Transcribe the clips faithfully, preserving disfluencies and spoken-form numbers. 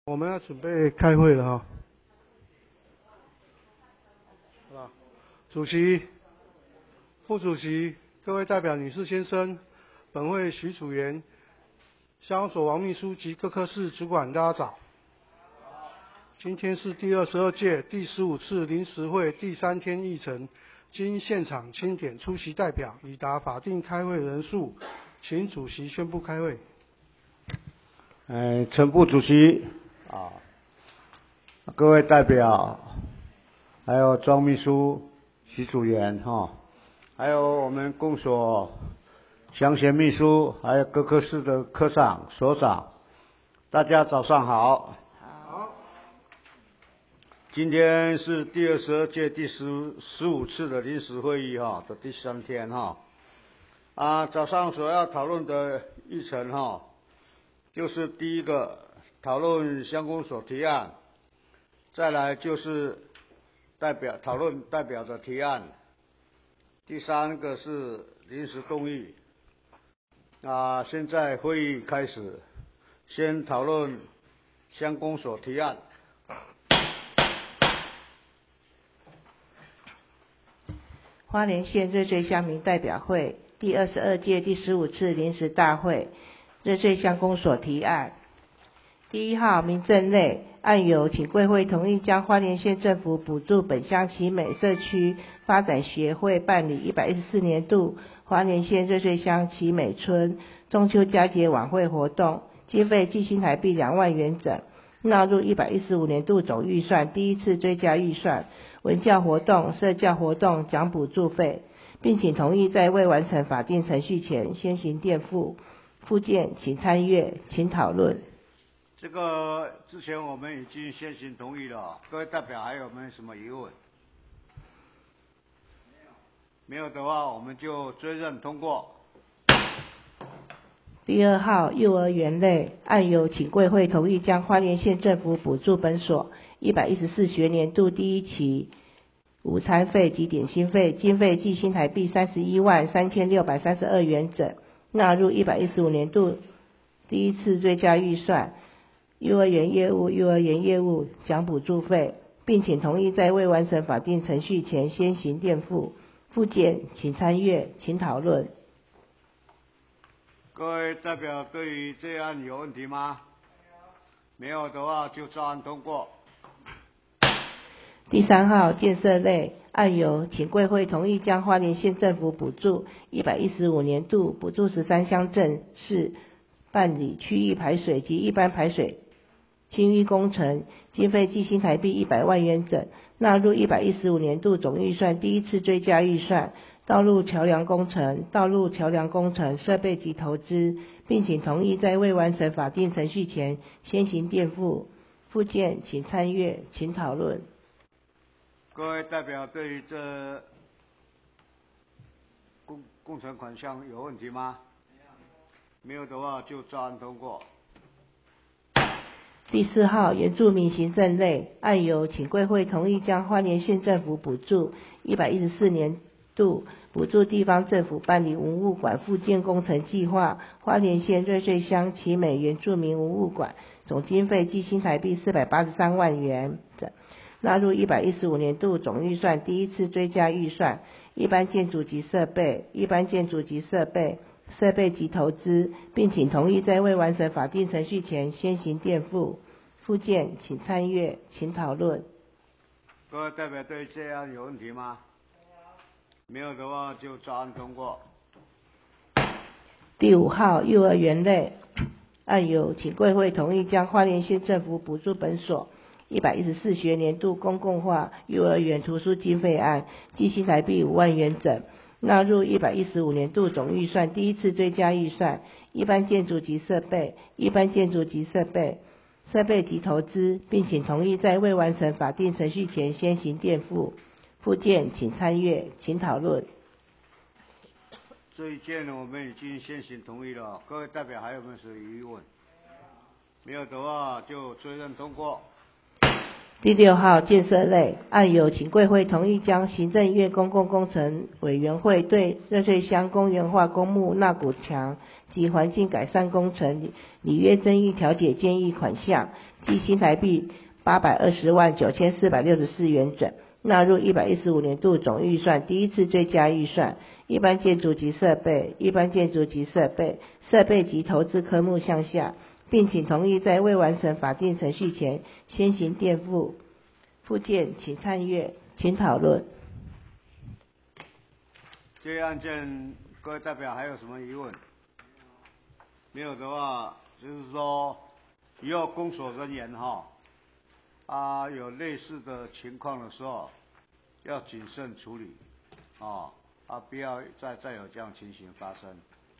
我们要准备开会了哈，好吧？主席、副主席、各位代表女士先生，本会许楚元、乡公所王秘书及各科室主管，大家早。今天是第二十二届第十五次临时会第三天议程，经现场清点出席代表已达法定开会人数，请主席宣布开会。 呃，陈副主席啊，各位代表，还有庄秘书、徐主任哈，还有我们公所乡贤秘书，还有各科室的科长、所长，大家早上好。 好。 今天是第二十二届第十十五次的临时会议哈的第三天哈。啊，早上所要讨论的议程哈，就是第一个讨论乡公所提案，再来就是代表讨论代表的提案，第三个是临时动议。啊，现在会议开始，先讨论乡公所提案。 花莲县热醉乡民代表会第二十二届第十五次临时大会，热醉乡公所提案。第一号民政类案由请贵会同意将花莲县政府补助本乡奇美社区发展协会办理一百一十四年度花莲县热醉乡奇美村中秋佳节晚会活动，经费计新台币两万元整，纳入一百一十五年度总预算第一次追加预算文教活动、社教活动奖补助费，并请同意在未完成法定程序前先行垫付。附件请参阅，请讨论。 这个之前我们已经先行同意了，各位代表还有没有什么疑问？没有的话，我们就追认通过。 第二号幼儿园类案由请贵会同意将花莲县政府补助本所一百一十四学年度第一期午餐费及点心费经费计新台币三十一万三千六百三十二元整，纳入一百一十五年度第一次追加预算幼儿园业务幼儿园业务奖补助费，并请同意在未完成法定程序前先行垫付。附件请参阅，请讨论。 各位代表对于这案有问题吗？没有的话就照案通过。 第三号建设类案由请贵会同意将花莲县政府补助一百一十五年度补助十三乡镇市办理区域排水及一般排水清淤工程，经费计新台币一百万元整，纳入一百一十五年度总预算第一次追加预算道路桥梁工程、道路桥梁工程设备及投资，并请同意在未完成法定程序前先行垫付。附件请参阅，请讨论。 各位代表对于这工工程款项有问题吗？没有的话就照案通过。 第四号原住民行政类案由请贵会同意将花莲县政府补助一百一十四年度补助地方政府办理文物馆复建工程计划花莲县瑞穗乡奇美原住民文物馆，总经费计新台币四百八十三万元整，纳入一百一十五年度总预算第一次追加预算一般建筑及设备一般建筑及设备设备及投资，并请同意在未完成法定程序前先行垫付。附件请参阅，请讨论。 各位代表对这样有问题吗？没有的话就照案通过。 第五号幼儿园类案由请贵会同意将花莲县政府补助本所一百一十四学年度公共化幼儿园图书经费案计新台币五万元整，纳入一百一十五年度总预算第一次追加预算一般建筑及设备一般建筑及设备设备及投资，并请同意在未完成法定程序前先行垫付。附件请参阅，请讨论。 这一件呢，我们已经先行同意了，各位代表还有没有什么疑问？没有的话就追认通过。 第六号建设类案由请贵会同意将行政院公共工程委员会对热翠乡公园化公墓纳古墙及环境改善工程履约争议调解建议款项计新台币八百二十万九千四百六十四元整，纳入一百一十五年度总预算第一次追加预算一般建筑及设备、一般建筑及设备、设备及投资科目项下，并请同意在未完成法定程序前先行垫付。附件请参阅，请讨论。 这案件各位代表还有什么疑问？没有的话，就是说以后公所人员哈，啊有类似的情况的时候，要谨慎处理，啊啊不要再再有这样情形发生，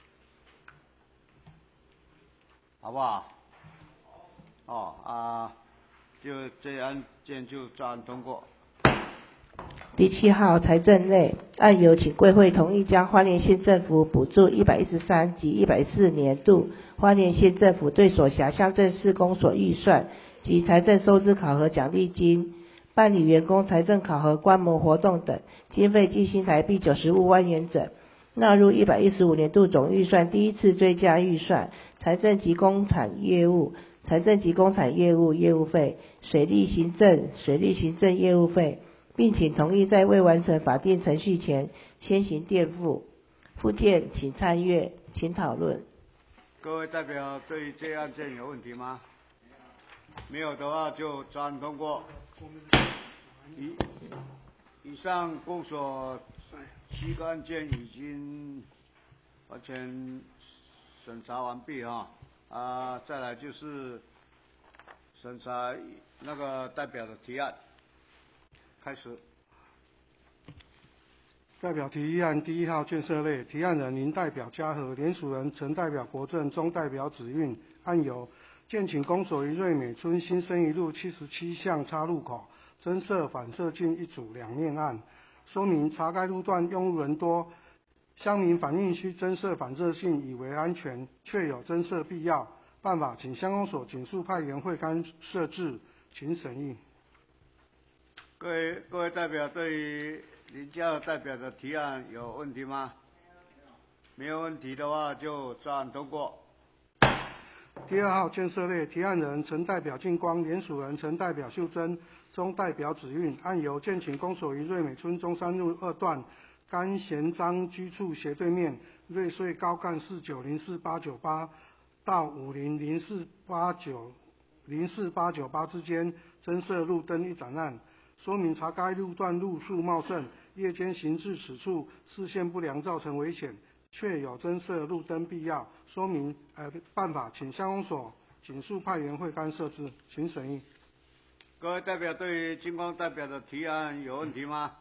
好不好？哦啊，就这案件就照案通过。 第七号财政类案由请贵会同意将花莲县政府补助一百一十三及一百一十四年度花莲县政府对所辖乡镇市公所预算及财政收支考核奖励金、办理员工财政考核观摩活动等经费计新台币九十五万元整，纳入一百一十五年度总预算第一次追加预算财政及工产业务、财政及工产业务业务费、水利行政、水利行政业务费，并请同意在未完成法定程序前先行垫付。附件请参阅，请讨论。 各位代表对于这案件有问题吗？没有的话就照案通过。以以上公所七个案件已经完全审查完毕哈，啊，再来就是审查那个代表的提案，开始。 代表提议案第一号建设类提案人林代表嘉禾，联署人陈代表国政，中代表子运。案由建请公所于瑞美村新生一路七十七巷岔路口增设反射镜一组两面案，说明查该路段用路人多，乡民反映需增设反射镜以为安全，确有增设必要，办法请乡公所紧速派员会勘设置，请审议。 各位各位代表对于林嘉禾代表的提案有问题吗？没有问题的话就照案通过。 第二号建设类提案人陈代表进光，联署人陈代表秀珍，中代表子运。案由建请公所于瑞美村中山路二段甘贤章居处斜对面瑞穗高干四九零四八九八到五零零四八九零四八九八之间增设路灯一盏案，说明查该路段路树茂盛，夜间行至此处视线不良造成危险，确有增设路灯必要，说明呃办法请乡公所紧速派员会勘设置，请审议。 各位代表对于金光代表的提案有问题吗？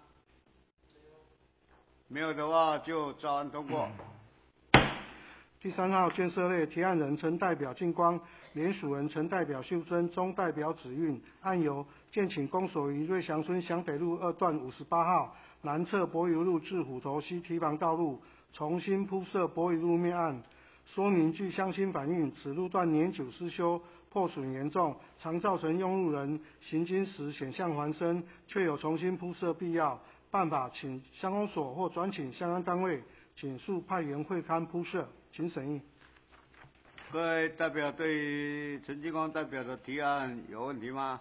没有的话就照案通过。 第三号建设类提案人陈代表进光，联署人陈代表秀珍，中代表子运。案由建请公所于瑞祥村祥北路二段五十八号南侧柏油路至虎头溪堤防道路重新铺设柏油路面案，说明据乡亲反映，此路段年久失修，破损严重，常造成用路人行经时险象环生，确有重新铺设必要，办法请乡公所或转请相关单位紧速派员会勘铺设，请审议。 各位代表对于陈金光代表的提案有问题吗？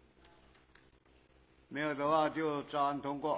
没有的话就照案通过。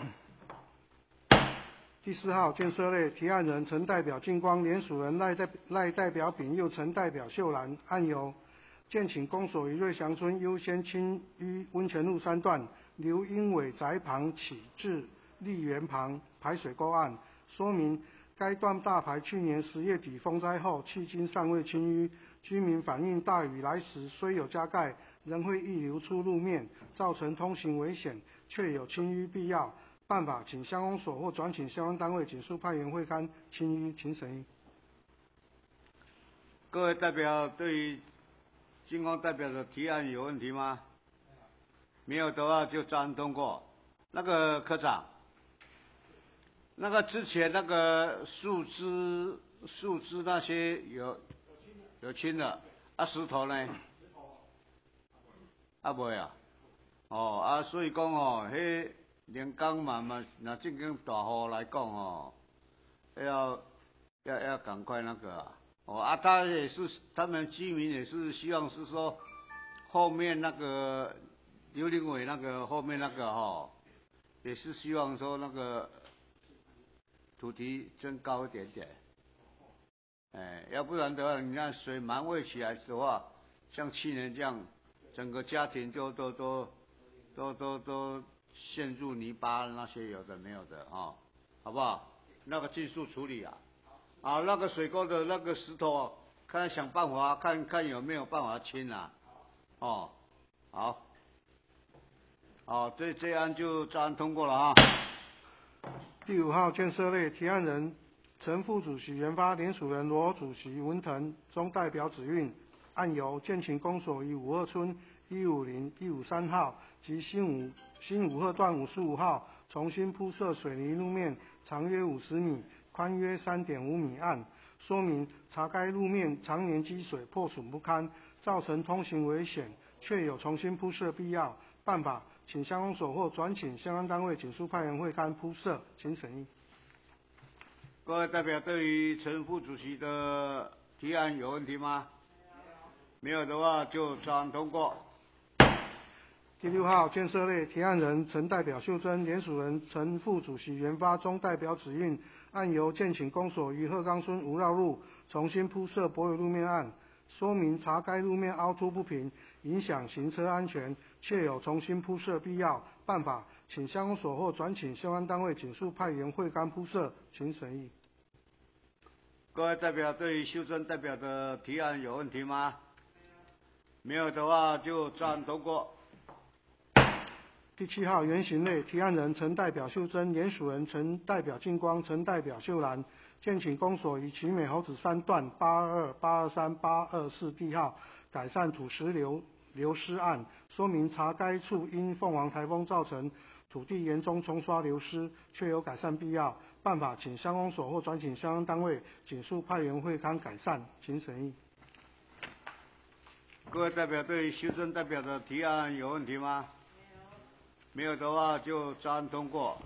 第四号建设类提案人陈代表进光，联署人赖代赖代表丙佑，陈代表秀兰。案由建请公所于瑞祥村优先清淤温泉路三段刘英伟宅旁起至丽园旁排水沟案，说明该段大排去年十月底风灾后迄今尚未清淤，居民反映大雨来时虽有加盖，仍会溢流出路面，造成通行危险，确有清淤必要，办法请乡公所或转请相关单位紧速派员会勘清淤，请审议。 各位代表对于金光代表的提案有问题吗？没有的话就照案通过。那个科长，那个之前那个树枝树枝那些有有清了，啊石头呢？啊没啊， 哦啊，所以讲哦，迄连江嘛嘛，若正经大雨来讲哦，要要要赶快那个啊，哦啊，他也是他们居民也是希望是说后面那个刘林伟那个后面那个哈、哦，也是希望说那个土地增高一点点，哎，要不然的话，你看水满喂起来的话，像去年这样，整个家庭就都都都都都陷入泥巴，那些有的没有的啊、哦，好不好？那个技术处理啊，啊，那个水沟的那个石头，看想办法，看看有没有办法清啊，哦，好，好，这这案就照案通过了啊。 第五号建设类提案人陈副主席研发联署人罗主席文腾，中代表指运，案由建勤公所于五二村一五零一五三号及新武新武鹤段五十五号重新铺设水泥路面，长约五十米，宽约三点五米案，说明查该路面常年积水破损不堪，造成通行危险，确有重新铺设必要，办法请乡公所或转请相关单位紧速派员会勘铺设，请审议。 各位代表对于陈副主席的提案有问题吗？没有的话就照案通过。 第六号建设类提案人陈代表秀珍，联署人陈副主席研发中代表指运，案由建请公所于鹤冈村吴绕路重新铺设柏油路面案，说明查该路面凹凸不平，影响行车安全，确有重新铺设必要，办法请乡公所或转请相关单位紧速派员会勘铺设，请审议。 各位代表对于秀珍代表的提案有问题吗？没有的话就照案通过。 第七号原型类提案人陈代表秀珍，联署人陈代表净光、陈代表秀兰，建请公所于奇美猴子山段八二二、八二三、八二四地号改善土石流流失案，说明查该处因凤凰台风造成土地严重冲刷流失，确有改善必要，办法请乡公所或转请相关单位紧速派员会勘改善，请审议。 各位代表对修正代表的提案有问题吗？没有。没有的话就照案通过。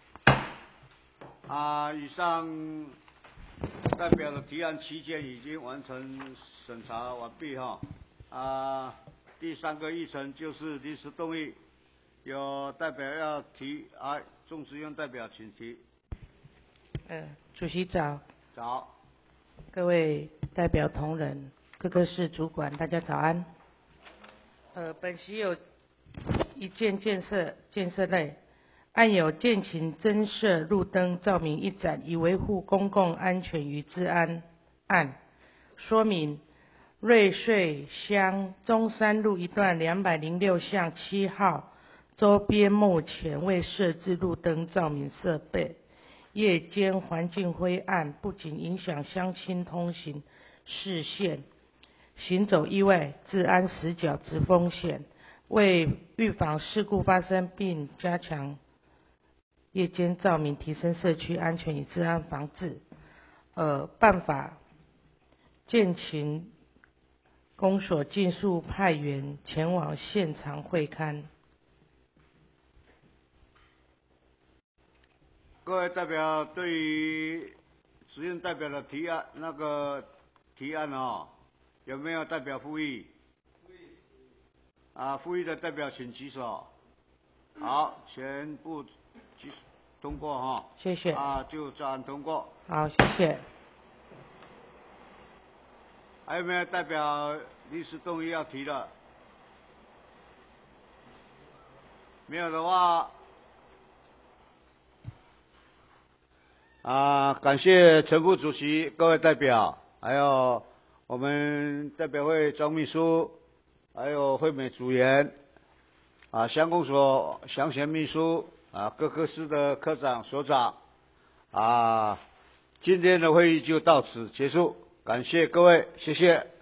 啊，以上代表的提案期间已经完成审查完毕哈。啊，第三个议程就是临时动议，有代表要提啊，众职员代表请提。 呃，主席早。 早。 各位代表同仁、各个室主管，大家早安。呃，本席有一件建设建设类，案有建勤增设路灯照明一盏，以维护公共安全与治安案。说明：瑞穗乡中山路一段两百零六巷七号周边目前未设置路灯照明设备，夜间环境灰暗，不仅影响乡亲通行视线、行走意外、治安死角之风险。为预防事故发生并加强夜间照明，提升社区安全与治安防治，呃，办法建勤公所尽速派员前往现场会勘。 各位代表对于时任代表的提案那个提案哦，有没有代表复议？啊，复议的代表请举手。好，全部举通过哈。 谢谢。 啊，就照案通过。 好，谢谢。 还有没有代表临时动议要提的？没有的话，啊，感谢陈副主席、各位代表，还有我们代表会张秘书，还有惠美组员，啊，乡公所详贤秘书，啊，各科室的科长、所长，啊，今天的会议就到此结束，感谢各位，谢谢。